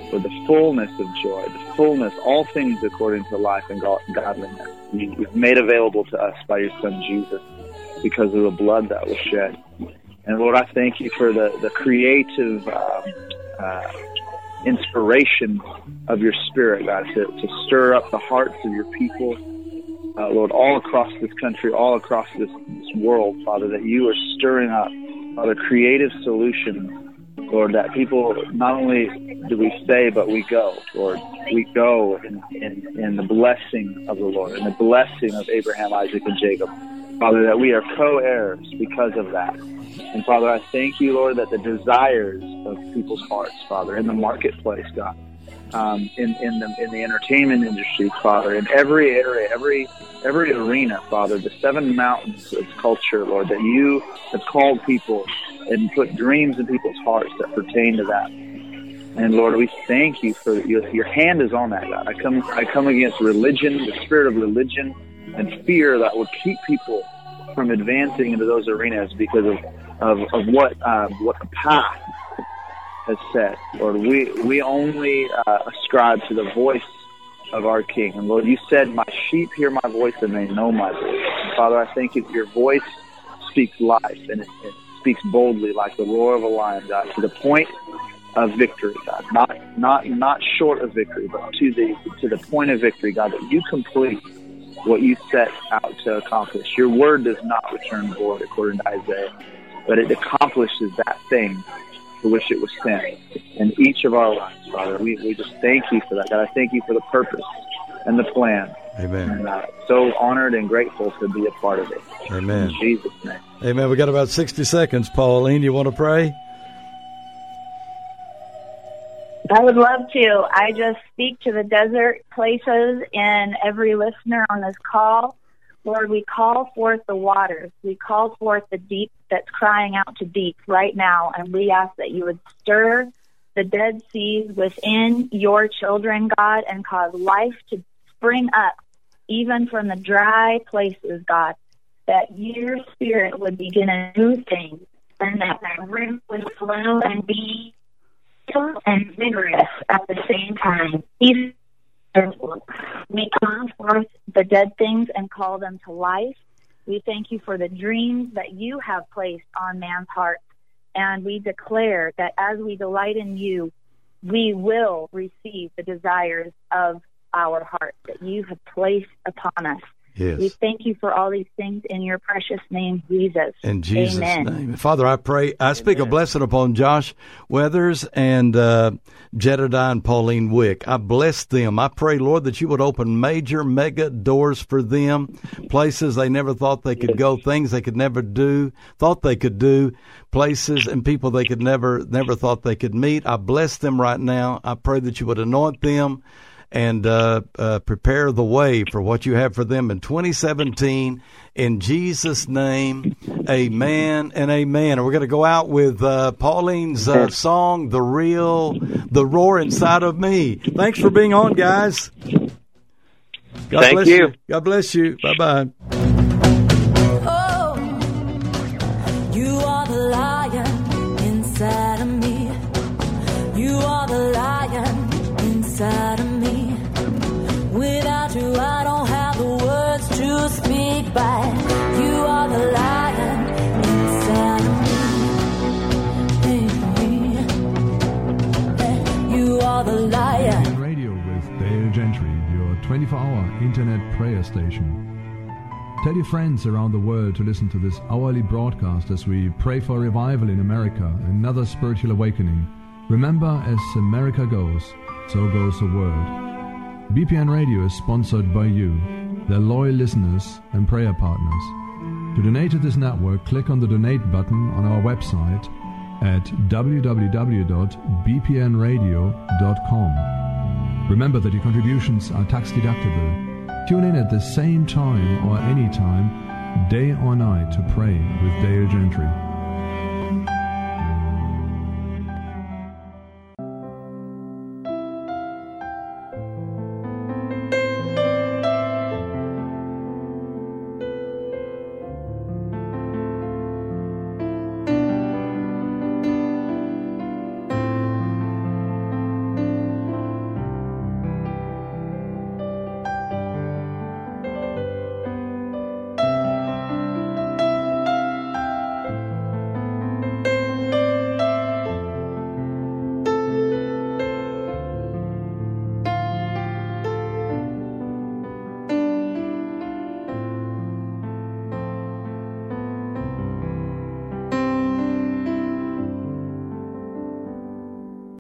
for the fullness of joy, the fullness, all things according to life and godliness. You've made available to us by your Son Jesus because of the blood that was shed. And Lord, I thank you for the, the creative um, uh, inspiration of your Spirit, God, to, to stir up the hearts of your people, uh, Lord, all across this country, all across this, this world, Father, that you are stirring up, Father, creative solutions, Lord, that people, not only do we say, but we go, Lord. We go in, in, in the blessing of the Lord, in the blessing of Abraham, Isaac, and Jacob. Father, that we are co-heirs because of that. And Father, I thank you, Lord, that the desires of people's hearts, Father, in the marketplace, God, um, in, in, the, in the entertainment industry, Father, in every area, every every arena, Father, the seven mountains of culture, Lord, that you have called people and put dreams in people's hearts that pertain to that. And Lord, we thank you for your, your hand is on that, God. I come, I come against religion, the spirit of religion and fear that would keep people from advancing into those arenas because of of, of what uh, what the path has said. Lord, we we only uh, ascribe to the voice of our King. And Lord, you said, "My sheep hear my voice, and they know my voice." And Father, I thank you that your voice speaks life, and it, it speaks boldly like the roar of a lion, God, to the point of victory, God. Not not not short of victory, but to the to the point of victory, God, that you complete what you set out to accomplish. Your word does not return void, according to Isaiah, but it accomplishes that thing for which it was sent in each of our lives, Father. We we just thank you for that, God. I thank you for the purpose and the plan. Amen. And uh, so honored and grateful to be a part of it. Amen. In Jesus' name. Amen. We got about sixty seconds. Pauline, you want to pray? I would love to. I just speak to the desert places and every listener on this call. Lord, we call forth the waters. We call forth the deep that's crying out to deep right now. And we ask that you would stir the dead seas within your children, God, and cause life to spring up, even from the dry places, God, that your spirit would begin a new thing, and that that river would flow and be and vigorous at the same time. We call forth the dead things and call them to life. We thank you for the dreams that you have placed on man's heart, and we declare that as we delight in you, we will receive the desires of our heart that you have placed upon us. Yes. We thank you for all these things in your precious name, Jesus. In Jesus' Amen. name. Father, I pray, I speak Amen. A blessing upon Josh Weathers and uh, Jedediah and Pauline Wick. I bless them. I pray, Lord, that you would open major, mega doors for them, places they never thought they could go, things they could never do, thought they could do, places and people they could never, never thought they could meet. I bless them right now. I pray that you would anoint them and uh, uh, prepare the way for what you have for them in twenty seventeen. In Jesus' name, amen and amen. And we're going to go out with uh, Pauline's uh, song, The Real, The Roar Inside of Me. Thanks for being on, guys. God Thank bless you. you. God bless you. Bye-bye. Oh, you are the lion inside of me. You are the lion inside of me. Without you, I don't have the words to speak by. You are the lion inside of me. You are the lion. Radio with Dale Gentry, your twenty-four hour internet prayer station. Tell your friends around the world to listen to this hourly broadcast as we pray for revival in America, another spiritual awakening. Remember, as America goes, so goes the world. B P N Radio is sponsored by you, their loyal listeners and prayer partners. To donate to this network, click on the donate button on our website at w w w dot b p n radio dot com. Remember that your contributions are tax deductible. Tune in at the same time or any time, day or night, to pray with Dale Gentry.